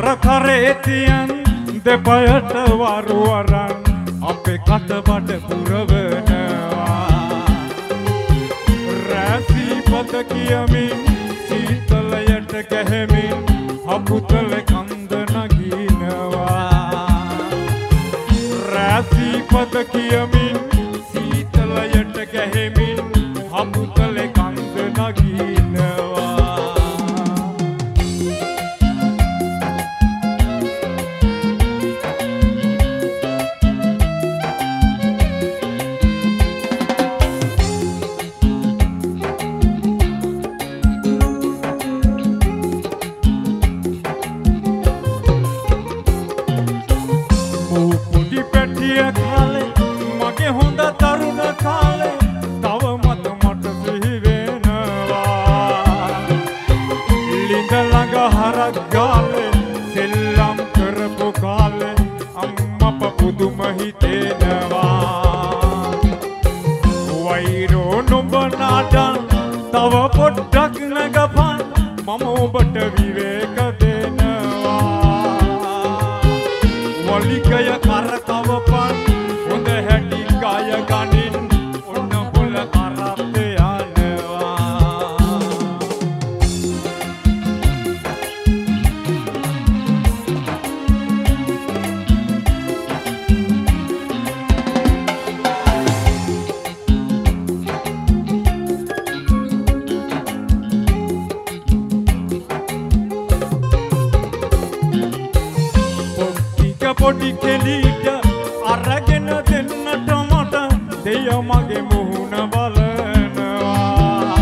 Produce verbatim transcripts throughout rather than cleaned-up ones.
බර කරේ තියන් දෙපයට වරු අරන් අපේ කට බඩ පුරවනවා රැසී පද කියමින් සීතලයට ගැහෙමින් හපුතල කන්ද නගිනවා රැසී පද කියමින් සීතලයට ගැහෙමින් හපුතල කන්ද නගිනවා මගේ හොඳ තරුණ කාලේ තව මත මට සිහි වෙනවා ලිඳ ළඟ හරක් ගාලේ සෙල්ලම් කරපු කාලේ අම්මප පුදුම හිතෙනවා වෛරෝ නුඹ නාඩන් තව පොඩ්ඩක් නැගපන් මම ඔබට විවේක දෙනවා වලිගය කරකවපන් හොඳ හැටි ගාය ගනින් ඔන්න පොළ කරත් යනවා පොඩි කෙලිට අරගෙන දෙන්නට මට දෙය මගේ මුහුණ බලනවා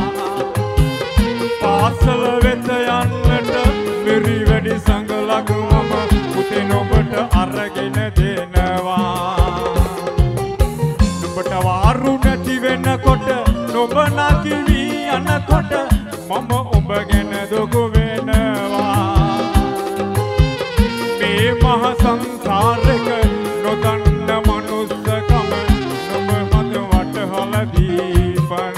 පාසල වෙත යන්නට මෙරි වැඩි සංගලක් මම පුතේ නොබට අරගෙන දෙනවා නුඹට වාරු නැති වෙනකොට නොබ නැකිවි යනකොට මම ඔබ ගැන දුක වෙනවා මේ මහ සංසාරක නොදන්න මනුස්සකම නොබ මත වටහල දීපන්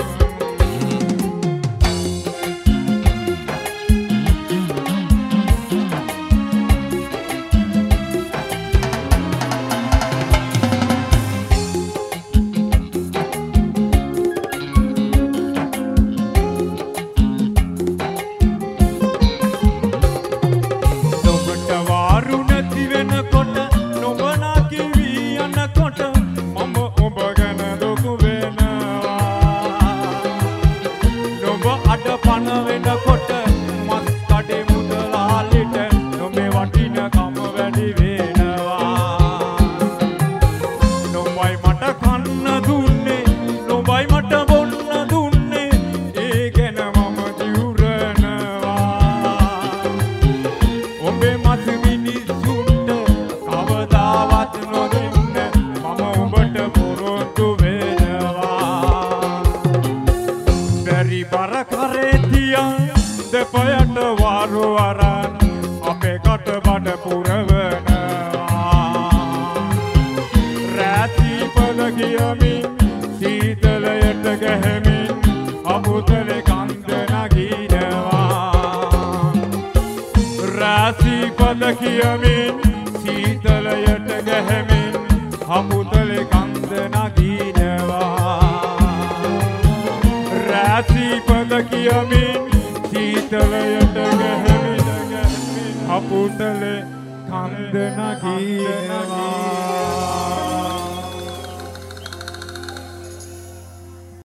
දෙපයට වාරු අරන් අපේ කට බඩ පුරවනවා රැසී පද කියමින් සීතලයට ගැහෙමින් අමුතලේ කන්ද නගිනවා රැසී පද කියමින් සීතලයට ගැහෙමින් අමුතලේ කන්ද නගිනවා රැසී පද කියමින් සීතලයට ගැහෙමින් අපුතලේ කන්ද නගිනවා